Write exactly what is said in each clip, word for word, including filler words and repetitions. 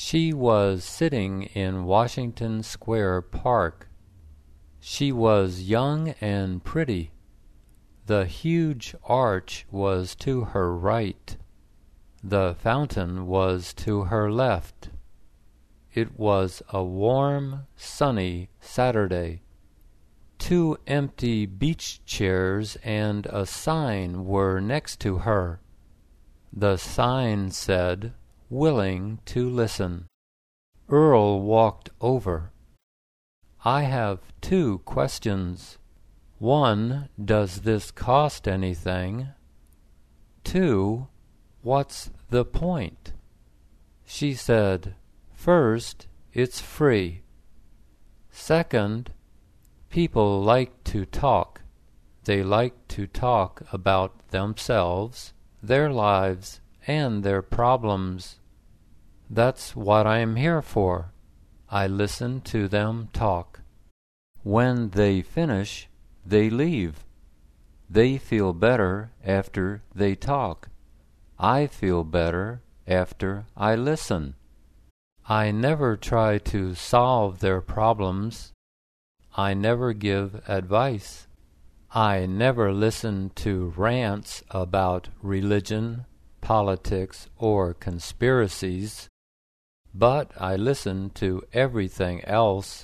She was sitting in Washington Square Park. She was young and pretty. The huge arch was to her right. The fountain was to her left. It was a warm, sunny Saturday. Two empty beach chairs and a sign were next to her. The sign said, "Willing to listen." Earl walked over. "I have two questions. One, does this cost anything? Two, what's the point?" She said, "First, it's free. Second, people like to talk. They like to talk about themselves, their lives, and their problems. That's what I'm here for. I listen to them talk. When they finish, they leave. They feel better after they talk. I feel better after I listen. I never try to solve their problems. I never give advice. I never listen to rants about religion, politics, or conspiracies, but I listen to everything else.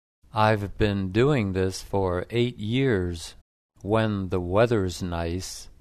I've been doing this for eight years. When the weather's nice,